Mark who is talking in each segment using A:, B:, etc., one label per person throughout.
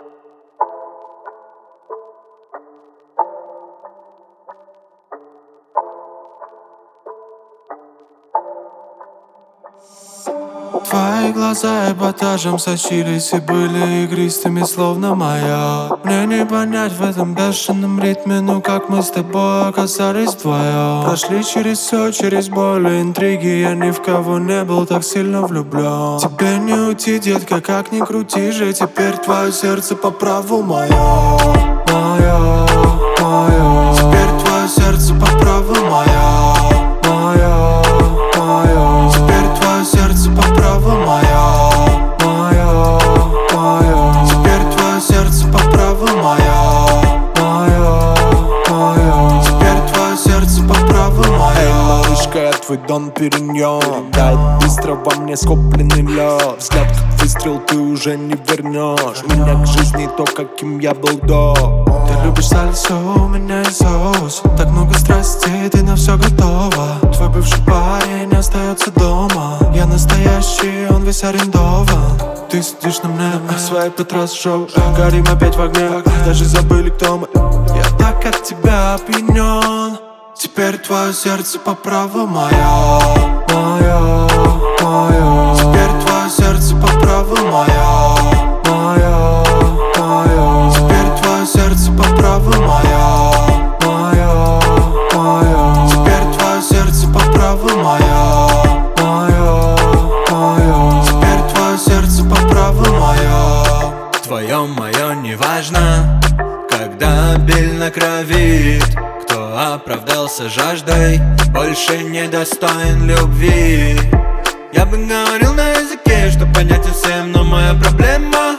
A: Твои глаза эпатажем сочились и были игристыми, словно моя. Мне не понять в этом бешеном ритме, ну как мы с тобой оказались вдвоем. Прошли через все, через боль и интриги, я ни в кого не был так сильно влюблен. Тебе не уйти, детка, как ни крути же, теперь твое сердце по праву мое. Мое, мое. Теперь твое сердце по праву мое. Мое, мое. Теперь твое сердце по праву мое. Мое, мое. Теперь твое сердце по праву мое. Мое, мое. Теперь твое сердце по праву мое.
B: Эй, малышка, я твой Дон Периньон. Дай быстро во мне скопленный лед. Взгляд как выстрел, ты уже не вернешь меня к жизни, то, каким я был до.
A: Ты любишь сальсу, у меня и соус. Так много страстей, ты на все готова. Твой бывший парень остается дома. Я настоящий, он весь арендован. Ты сидишь на мне, свайп и раз шоу. Горим опять в огне, даже забыли, кто мы. Я так от тебя опьянен. Теперь твое сердце по праву мое. Мое, мое. Теперь твое сердце по праву мое. Мое, мое. Теперь твое сердце по праву мое. Мое, мое. Теперь твое сердце по праву мое. Мое, мое. Теперь твое сердце по праву мое.
C: Твое, мое, неважно, когда обильно кровит. Кто оправдался жаждой, больше не достоин любви. Я бы говорил на языке, что понятен всем, но моя проблема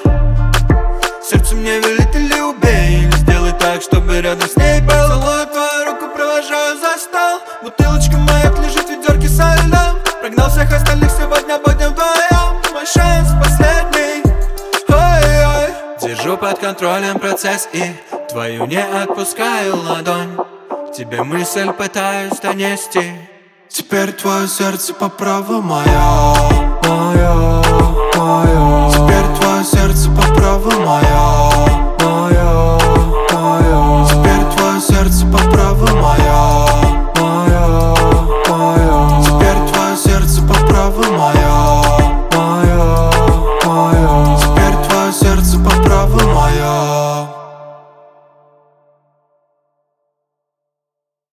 C: сердце мне велит или убей, или сделай так, чтобы рядом с ней был. Целую твою руку, провожаю за стол. Бутылочка моя лежит в ведерке со льдом. Прогнал всех остальных, сегодня будем вдвоем. Мой шанс последний. Ой-ой. Держу под контролем процесс и твою не отпускаю ладонь. Тебе мысль пытаюсь донести.
A: Теперь твое сердце по праву мое. Мое, мое. Теперь твое сердце по праву мое.